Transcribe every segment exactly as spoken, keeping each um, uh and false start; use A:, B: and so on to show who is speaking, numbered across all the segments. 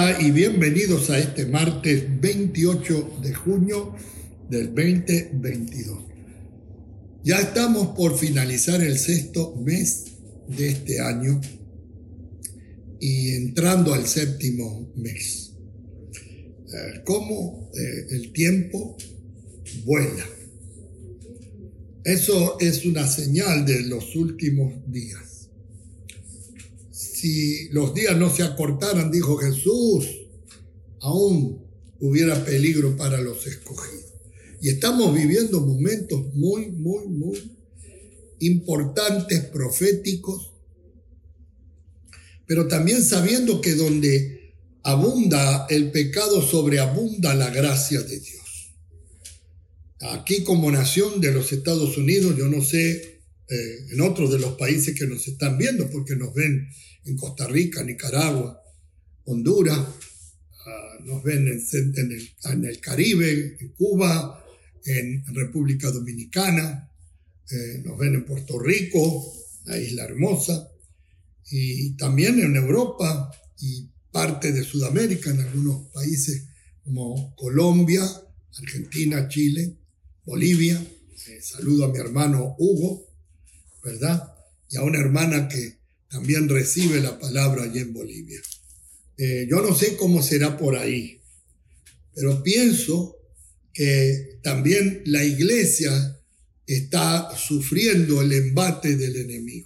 A: Hola y bienvenidos a este martes veintiocho de junio del veinte veintidós. Ya estamos por finalizar el sexto mes de este año y entrando al séptimo mes. Eh, cómo eh, el tiempo vuela. Eso es una señal de los últimos días. Si los días no se acortaran, dijo Jesús, aún hubiera peligro para los escogidos. Y estamos viviendo momentos muy, muy, muy importantes, proféticos, pero también sabiendo que donde abunda el pecado, sobreabunda la gracia de Dios. Aquí como nación de los Estados Unidos, yo no sé eh, en otros de los países que nos están viendo, porque nos ven en Costa Rica, Nicaragua, Honduras, uh, nos ven en, en, el, en el Caribe, en Cuba, en República Dominicana, eh, nos ven en Puerto Rico, la Isla Hermosa, y también en Europa y parte de Sudamérica, en algunos países como Colombia, Argentina, Chile, Bolivia. Eh, saludo a mi hermano Hugo, ¿verdad? Y a una hermana que también recibe la palabra allí en Bolivia. Eh, yo no sé cómo será por ahí, pero pienso que también la iglesia está sufriendo el embate del enemigo.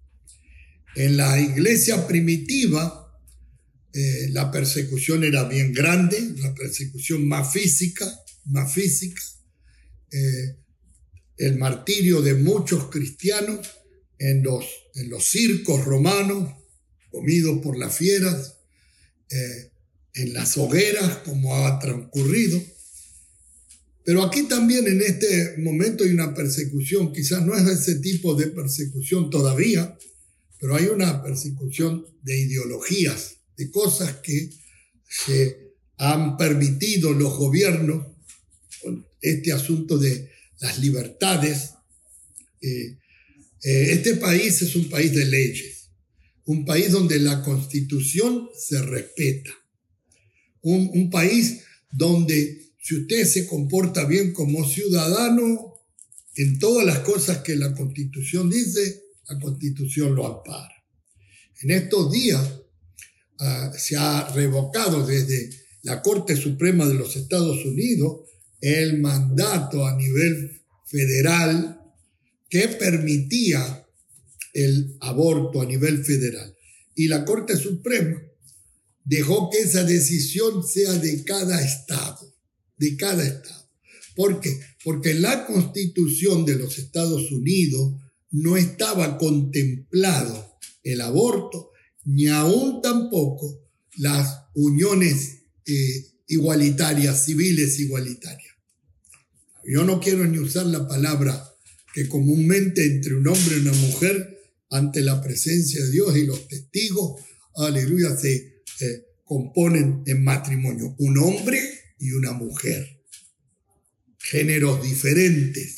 A: En la iglesia primitiva, eh, la persecución era bien grande, la persecución más física, más física, eh, el martirio de muchos cristianos en los, en los circos romanos, comidos por las fieras, eh, en las hogueras, como ha transcurrido. Pero aquí también en este momento hay una persecución, quizás no es ese tipo de persecución todavía, pero hay una persecución de ideologías, de cosas que se han permitido los gobiernos, con este asunto de las libertades. Eh, eh, este país es un país de leyes, un país donde la Constitución se respeta, un, un país donde si usted se comporta bien como ciudadano, en todas las cosas que la Constitución dice, la Constitución lo ampara. En estos días uh, se ha revocado desde la Corte Suprema de los Estados Unidos el mandato a nivel federal que permitía el aborto a nivel federal. Y la Corte Suprema dejó que esa decisión sea de cada estado, de cada estado. ¿Por qué? Porque en la Constitución de los Estados Unidos no estaba contemplado el aborto, ni aún tampoco las uniones eh, igualitarias, civiles igualitarias. Yo no quiero ni usar la palabra que comúnmente entre un hombre y una mujer, ante la presencia de Dios y los testigos, aleluya, se eh, componen en matrimonio, un hombre y una mujer, géneros diferentes.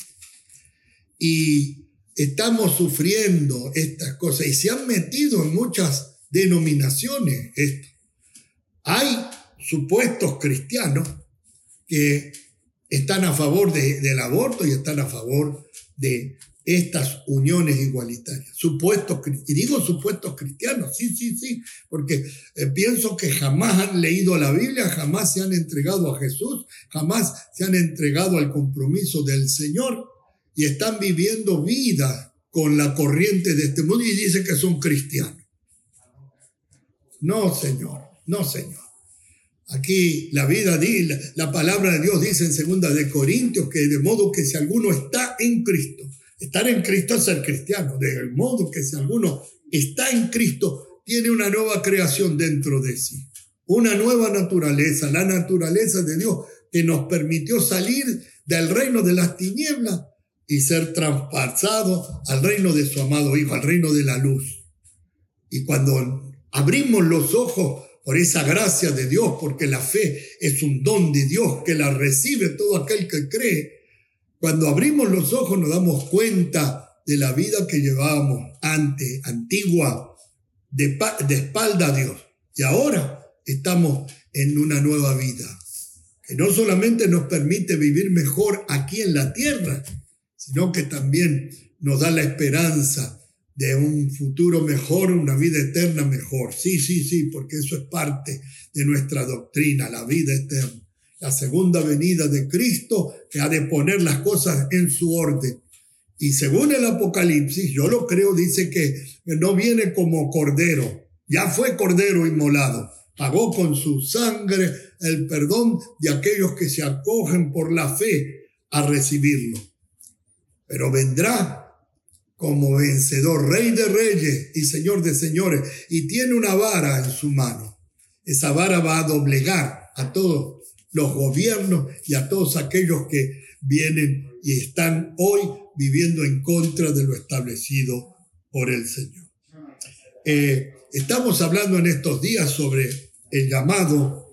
A: Y estamos sufriendo estas cosas y se han metido en muchas denominaciones esto. Hay supuestos cristianos que están a favor de, del aborto y están a favor de estas uniones igualitarias. Supuestos, y digo supuestos cristianos, sí, sí, sí, porque eh, pienso que jamás han leído la Biblia, jamás se han entregado a Jesús, jamás se han entregado al compromiso del Señor y están viviendo vida con la corriente de este mundo y dicen que son cristianos. No, Señor, no, Señor. Aquí la vida, la palabra de Dios dice en segunda de Corintios que de modo que si alguno está en Cristo, estar en Cristo es ser cristiano, de modo que si alguno está en Cristo, tiene una nueva creación dentro de sí, una nueva naturaleza, la naturaleza de Dios que nos permitió salir del reino de las tinieblas y ser traspasados al reino de su amado Hijo, al reino de la luz. Y cuando abrimos los ojos por esa gracia de Dios, porque la fe es un don de Dios que la recibe todo aquel que cree, cuando abrimos los ojos nos damos cuenta de la vida que llevábamos antes, antigua, de, de espalda a Dios. Y ahora estamos en una nueva vida, que no solamente nos permite vivir mejor aquí en la tierra, sino que también nos da la esperanza de un futuro mejor, una vida eterna mejor. Sí, sí, sí, porque eso es parte de nuestra doctrina, la vida eterna. La segunda venida de Cristo, que ha de poner las cosas en su orden. Y según el Apocalipsis, yo lo creo, dice que no viene como cordero, ya fue cordero inmolado, pagó con su sangre el perdón de aquellos que se acogen por la fe a recibirlo. Pero vendrá como vencedor, Rey de reyes y Señor de señores, y tiene una vara en su mano. Esa vara va a doblegar a todos los gobiernos y a todos aquellos que vienen y están hoy viviendo en contra de lo establecido por el Señor. Eh, estamos hablando en estos días sobre el llamado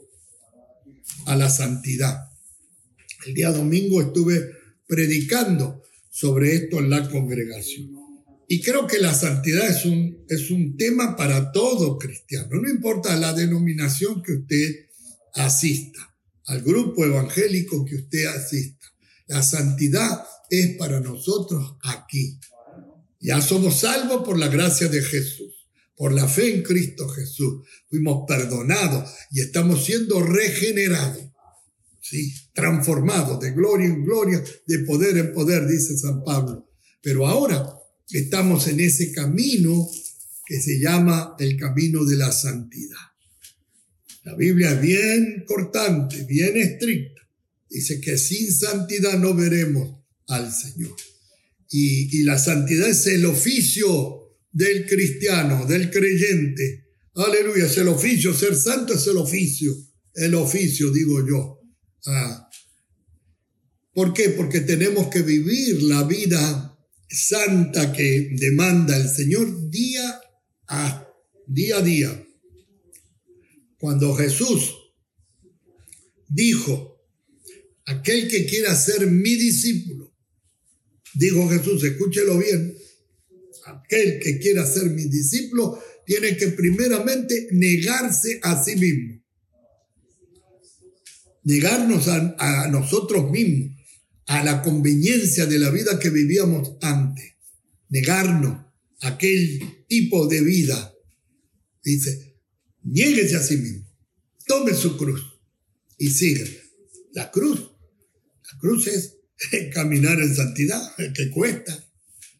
A: a la santidad. El día domingo estuve predicando sobre esto en la congregación. Y creo que la santidad es un, es un tema para todo cristiano. No importa la denominación que usted asista, al grupo evangélico que usted asista. La santidad es para nosotros aquí. Ya somos salvos por la gracia de Jesús, por la fe en Cristo Jesús. Fuimos perdonados y estamos siendo regenerados, ¿sí? Transformados de gloria en gloria, de poder en poder, dice San Pablo. Pero ahora estamos en ese camino que se llama el camino de la santidad. La Biblia es bien cortante, bien estricta. Dice que sin santidad no veremos al Señor. Y, y la santidad es el oficio del cristiano, del creyente. Aleluya, es el oficio. Ser santo es el oficio. El oficio, digo yo. Ah. ¿Por qué? Porque tenemos que vivir la vida santa que demanda el Señor día a día a día. Cuando Jesús dijo, aquel que quiera ser mi discípulo, dijo Jesús, escúchelo bien, aquel que quiera ser mi discípulo tiene que primeramente negarse a sí mismo, negarnos a, a nosotros mismos, a la conveniencia de la vida que vivíamos antes, negarnos a aquel tipo de vida. Dice, niéguese a sí mismo, tome su cruz y sígueme. La cruz, la cruz es caminar en santidad, que cuesta.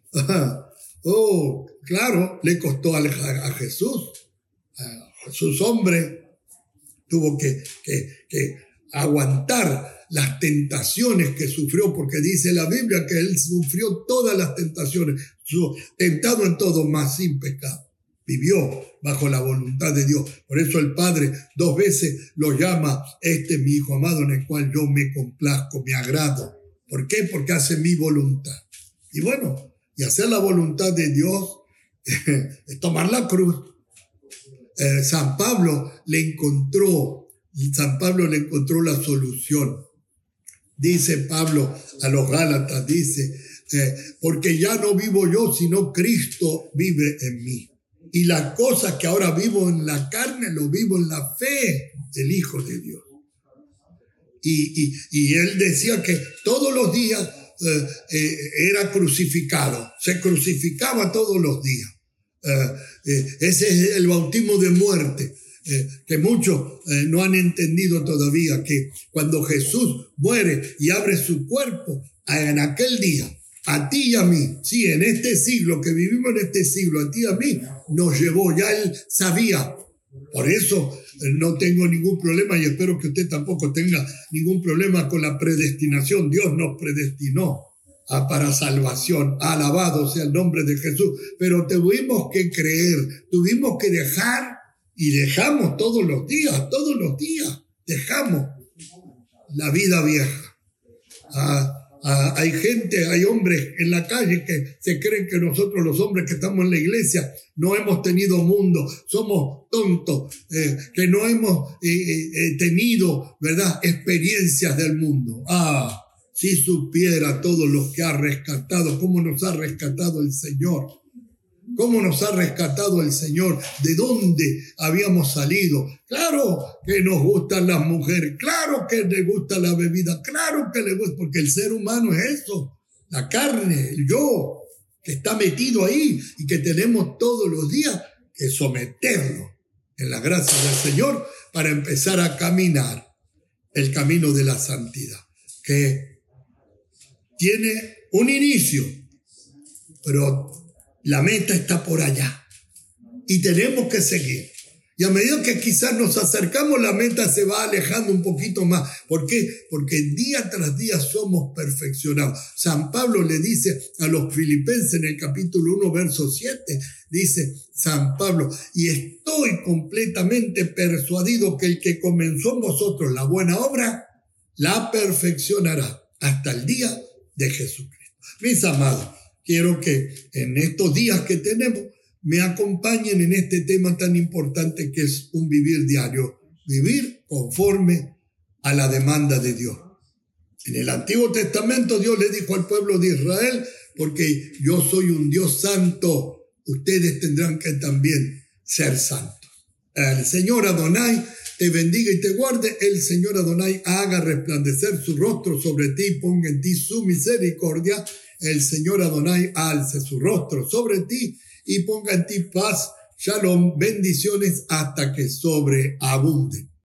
A: Oh, claro, le costó a, a Jesús. A Jesús hombre tuvo que, que, que aguantar las tentaciones que sufrió, porque dice la Biblia que él sufrió todas las tentaciones, tentado en todo, mas sin pecado. Vivió bajo la voluntad de Dios. Por eso el Padre dos veces lo llama, este es mi Hijo amado en el cual yo me complazco, me agrado. ¿Por qué? Porque hace mi voluntad. Y bueno, y hacer la voluntad de Dios es tomar la cruz. Eh, San Pablo le encontró, San Pablo le encontró la solución. Dice Pablo a los Gálatas, dice, eh, porque ya no vivo yo, sino Cristo vive en mí. Y las cosas que ahora vivo en la carne, lo vivo en la fe del Hijo de Dios. Y, y, y él decía que todos los días eh, eh, era crucificado, se crucificaba todos los días. Eh, eh, ese es el bautismo de muerte. Eh, que muchos eh, no han entendido todavía, que cuando Jesús muere y abre su cuerpo, en aquel día, a ti y a mí, sí, en este siglo, que vivimos en este siglo, a ti y a mí, nos llevó, ya él sabía. Por eso eh, no tengo ningún problema y espero que usted tampoco tenga ningún problema con la predestinación. Dios nos predestinó a, para salvación. Alabado sea el nombre de Jesús. Pero tuvimos que creer, tuvimos que dejar. Y dejamos todos los días, todos los días, dejamos la vida vieja. Ah, ah, hay gente, hay hombres en la calle que se creen que nosotros los hombres que estamos en la iglesia no hemos tenido mundo, somos tontos, eh, que no hemos eh, eh, tenido, ¿verdad?, experiencias del mundo. Ah, si supiera todos los que ha rescatado, cómo nos ha rescatado el Señor. cómo nos ha rescatado el Señor, de dónde habíamos salido. Claro que nos gustan las mujeres, claro que le gusta la bebida, claro que le gusta, porque el ser humano es eso, la carne, el yo, que está metido ahí y que tenemos todos los días que someterlo en la gracia del Señor para empezar a caminar el camino de la santidad, que tiene un inicio, pero la meta está por allá y tenemos que seguir. Y a medida que quizás nos acercamos, la meta se va alejando un poquito más. ¿Por qué? Porque día tras día somos perfeccionados. San Pablo le dice a los filipenses en el capítulo uno, verso siete, dice San Pablo, y estoy completamente persuadido que el que comenzó en vosotros la buena obra, la perfeccionará hasta el día de Jesucristo. Mis amados, quiero que en estos días que tenemos me acompañen en este tema tan importante que es un vivir diario, vivir conforme a la demanda de Dios. En el Antiguo Testamento Dios le dijo al pueblo de Israel, porque yo soy un Dios santo, ustedes tendrán que también ser santos. El Señor Adonai te bendiga y te guarde, el Señor Adonai haga resplandecer su rostro sobre ti y ponga en ti su misericordia, el Señor Adonai alce su rostro sobre ti y ponga en ti paz, shalom, bendiciones hasta que sobreabunde.